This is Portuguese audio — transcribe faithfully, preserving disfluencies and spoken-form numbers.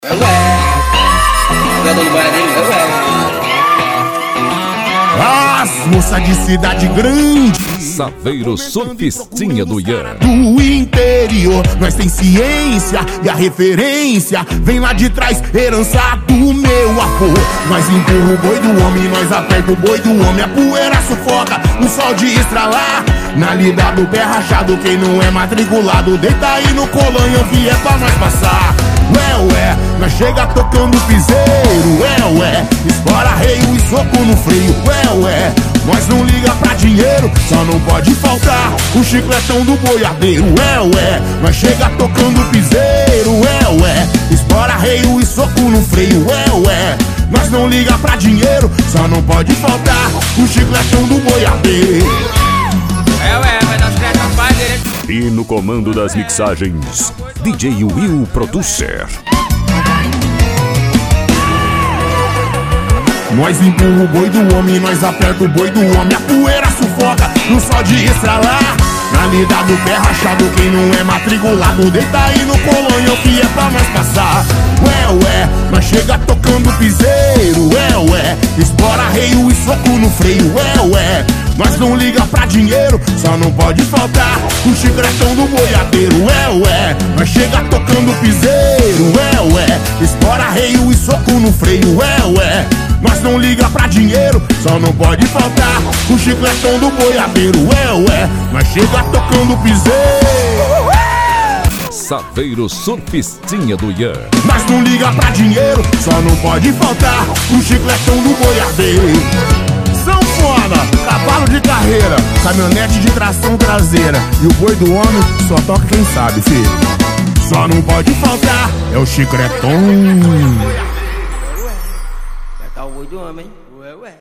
Ué, ué, jogador do Bahia, ué. As moça de cidade grande, Saveiro Surfistinha do Ian. do interior, nós tem ciência e a referência vem lá de trás, herança do meu avô. Nós empurra o boi do homem, nós aperta o boi do homem, a poeira sufoca, o sol de estralar. Na lida do pé rachado, quem não é matriculado, deita aí no colanhão que é pra nós passar. Ué, ué, nós chega tocando piseiro, ué, ué, espora reio e soco no freio, ué, ué. Nós não liga pra dinheiro, só não pode faltar o chicletão do boiadeiro, ué, ué. Nós chega tocando piseiro, ué, ué, espora reio e soco no freio, ué, ué. Nós não liga pra dinheiro, só não pode faltar o chicletão do boiadeiro. É, ué, vai dar os créditos ao pai dele. E no comando das mixagens, D J Will Producer. Nós empurra o boi do homem, nós aperta o boi do homem, a poeira sufoca no sol de estralar. Na lida do pé rachado, quem não é matriculado, deita aí no colonhão que é pra nós passar. Ué, ué, nós chega tocando piseiro, ué, ué, espora reio e soco no freio, ué, ué. Nós não liga pra dinheiro, só não pode faltar o chicletão do boiadeiro, ué, ué. Nós chega tocando piseiro, ué, ué, espora reio e soco no freio, ué, ué. Nós não liga pra dinheiro, só não pode faltar o chicletão do boiadeiro, ué, ué. Nós chega tocando piseiro, Saveiro Surfistinha do Ian. nós não liga pra dinheiro, só não pode faltar o chicletão do boiadeiro. Sanfona, cavalo de carreira, caminhonete de tração traseira, e o boi do homem só toca quem sabe, filho. Só não pode faltar, é o chicletão. Vai tá o boi do homem, ué, ué.